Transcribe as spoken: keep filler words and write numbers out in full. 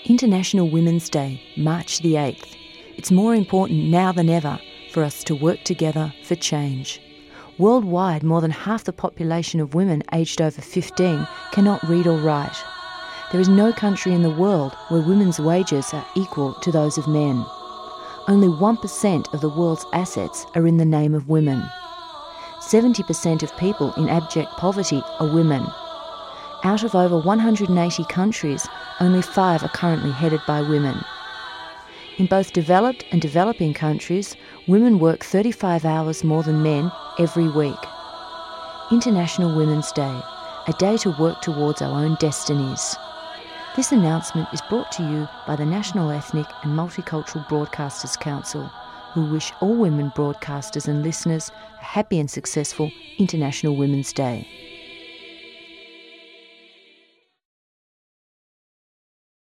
International Women's Day, March the eighth. It's more important now than ever for us to work together for change. Worldwide, more than half the population of women aged over fifteen cannot read or write. There is no country in the world where women's wages are equal to those of men. Only one percent of the world's assets are in the name of women. seventy percent of people in abject poverty are women. Out of over one hundred eighty countries, only five are currently headed by women. In both developed and developing countries, women work thirty-five hours more than men every week. International Women's Day, a day to work towards our own destinies. This announcement is brought to you by the National Ethnic and Multicultural Broadcasters Council, who wish all women broadcasters and listeners a happy and successful International Women's Day.